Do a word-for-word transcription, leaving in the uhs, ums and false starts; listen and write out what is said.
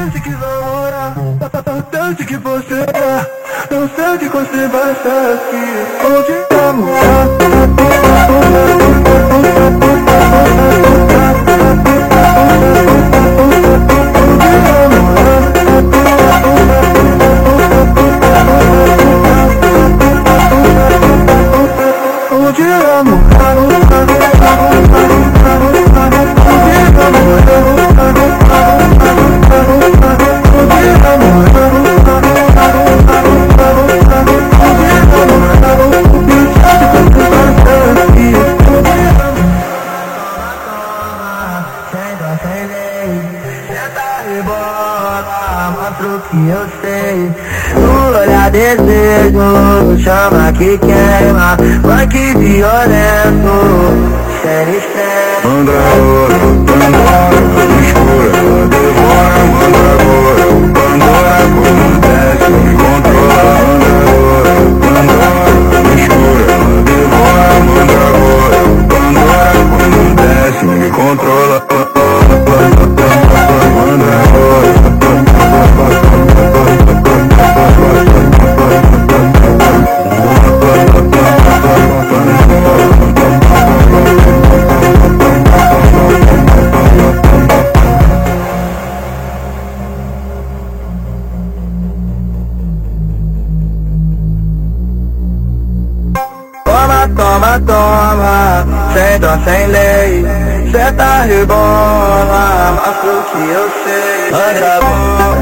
Dance que vai morar, dance que você é. Não sei onde você vai estar aqui. Onde vai morar? Onde vai que eu sei, no olhar desejo, chama que queima, funk violento, série extrema. Mandragora, Pandora, escura, devora, mandragora, Pandora, quando desce, me controla. Mandragora, escura, devora, mandragora, Pandora, quando desce, me controla. Toma, toma, toma, sem dó, sem lei, cê tá rebola, mostra o que eu sei. Mandragora.